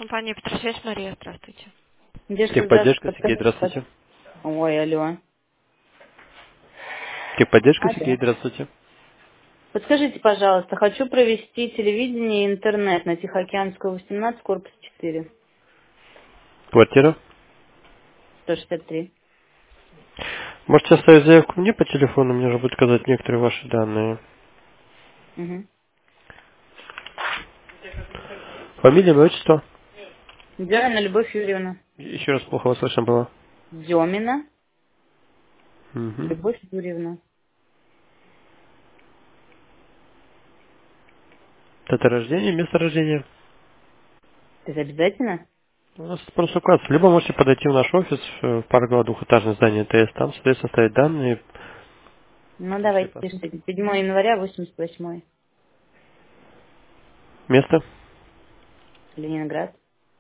Компания «Петросвязь», Мария, здравствуйте. Техподдержка, Сергей, Подскажите, здравствуйте. Ой, алло. Техподдержка, Сергей, Алло. здравствуйте. Подскажите, пожалуйста, хочу провести телевидение и интернет на Тихоокеанскую, 18, корпус 4, Квартира. 163. Можете оставить заявку мне по телефону, мне уже будет указать некоторые ваши данные. Угу. Фамилия, имя, отчество. Демина Любовь Юрьевна. Еще раз плохо вас слышно было. Демина Угу. Любовь Юрьевна. Дата рождения, место рождения. Это обязательно? У нас просто указ. Либо можете подойти в наш офис, в парк двухэтажное здание ТС, там, соответственно, оставить данные. Ну, Если давайте посмотрим. пишите. 7 января, 88, Место. Ленинград.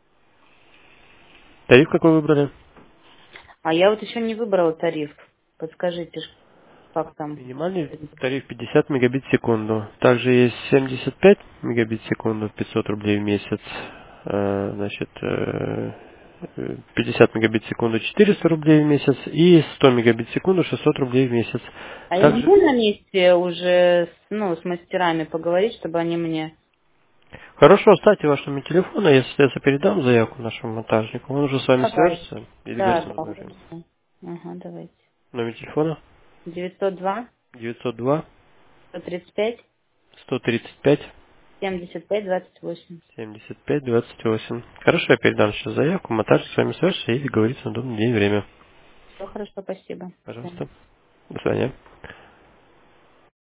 Тариф какой выбрали? А я вот еще не выбрала тариф. Подскажите, как там? Минимальный тариф 50 мегабит в секунду. Также есть 75 мегабит в секунду, 500 рублей в месяц. Значит, 50 мегабит в секунду 400 рублей в месяц и 100 мегабит в секунду 600 рублей в месяц. А я Также могу на месте уже с мастерами поговорить, чтобы они мне... хорошо, оставьте ваш номер телефона, я, соответственно, передам заявку нашему монтажнику, он уже с вами Давай. свяжется и Да, договорится на да, время. хорошо. Ага, давайте. Номер телефона 902 902 135 135 75 28. 75-28. Хорошо, я передам сейчас заявку, монтажник с вами свяжется и договорится на удобный день и время. Все хорошо, спасибо. До свидания. Пожалуйста. До свидания.